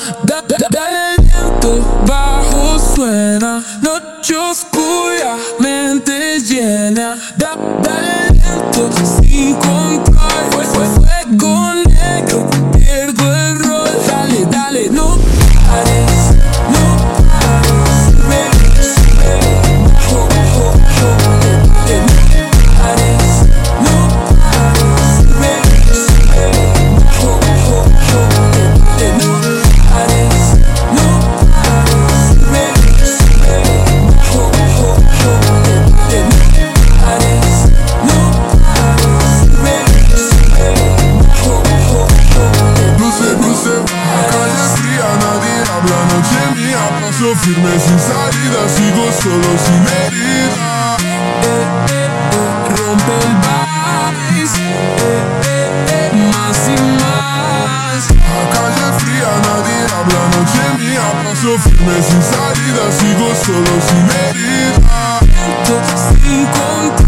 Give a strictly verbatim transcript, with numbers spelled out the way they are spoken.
Da, da, dale lento, bajo suena, noche oscura, mente llena. Da, dale lento, sin control, fue, fue, fuego negro, pierdo el rol. Dale, dale, no pares, no pares. Sube, sube, bajo, bajo, bajo. Dale, no pares, no pares. Sube, sube, bajo, bajo, bajo. Dale, no pares, no pares. Sube, sube, bajo, bajo, bajo. Dale, no pares, no pares. Sube, sube, bajo, bajo, bajo. Luce, luce, calle fría, nadie habla, noche mía. Paso firme sin salida, sigo solo sin herida. Eh, eh, eh, rompe el país, eh, eh, eh, más y más. A calle fría, nadie habla, noche mía. Paso firme sin salida, sigo solo sin herida. Sin control.